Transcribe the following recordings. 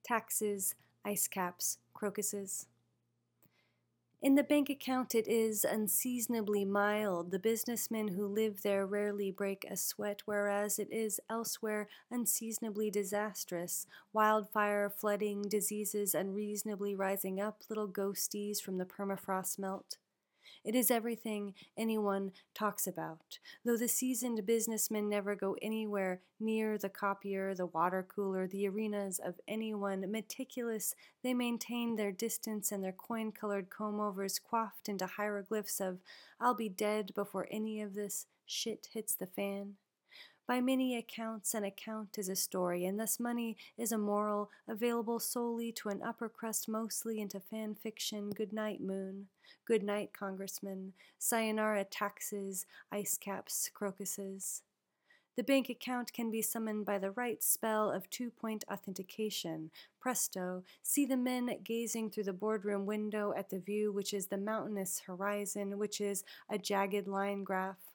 taxes, ice caps, crocuses. In the bank account it is unseasonably mild. The businessmen who live there rarely break a sweat, whereas it is elsewhere unseasonably disastrous. Wildfire, flooding, diseases unreasonably rising up, little ghosties from the permafrost melt. It is everything anyone talks about, though the seasoned businessmen never go anywhere near the copier, the water cooler, the arenas of anyone meticulous. They maintain their distance and their coin-colored comb-overs coiffed into hieroglyphs of "I'll be dead before any of this shit hits the fan." By many accounts, an account is a story, and thus money is a moral available solely to an upper crust, mostly into fan fiction. Good night, moon. Good night, congressman. Sayonara, taxes, ice caps, crocuses. The bank account can be summoned by the right spell of two-point authentication. Presto, see the men gazing through the boardroom window at the view, which is the mountainous horizon, which is a jagged line graph.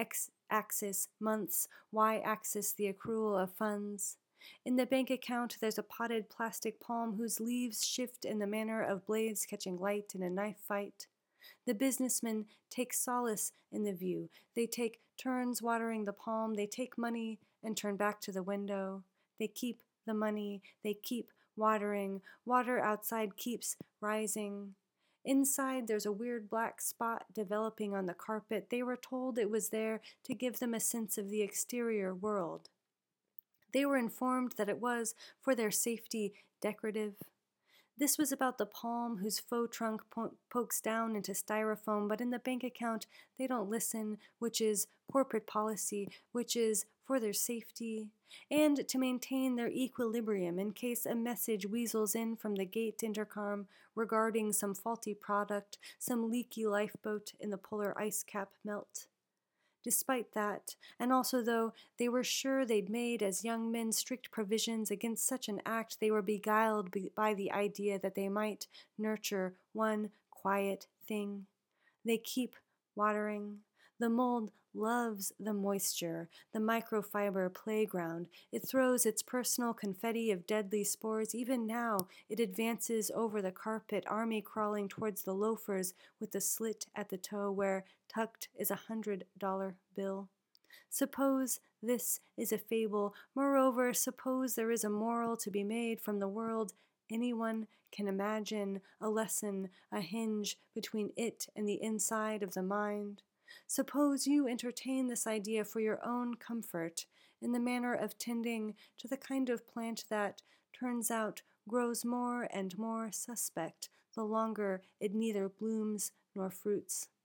X-axis months, Y-axis the accrual of funds. In the bank account there's a potted plastic palm whose leaves shift in the manner of blades catching light in a knife fight. The businessmen take solace in the view. They take turns watering the palm. They take money and turn back to the window. They keep the money. They keep watering. Water outside keeps rising. Inside, there's a weird black spot developing on the carpet. They were told it was there to give them a sense of the exterior world. They were informed that it was, for their safety, decorative. This was about the palm whose faux trunk pokes down into styrofoam, but in the bank account they don't listen, which is corporate policy, which is for their safety, and to maintain their equilibrium in case a message weasels in from the gate intercom regarding some faulty product, some leaky lifeboat in the polar ice cap melt. Despite that, and also though they were sure they'd made as young men strict provisions against such an act, they were beguiled by the idea that they might nurture one quiet thing. They keep watering. The mold loves the moisture, the microfiber playground. It throws its personal confetti of deadly spores. Even now, it advances over the carpet, army crawling towards the loafers with the slit at the toe where tucked is $100 bill. Suppose this is a fable. Moreover, suppose there is a moral to be made from the world. Anyone can imagine a lesson, a hinge between it and the inside of the mind. Suppose you entertain this idea for your own comfort, in the manner of tending to the kind of plant that, turns out, grows more and more suspect the longer it neither blooms nor fruits.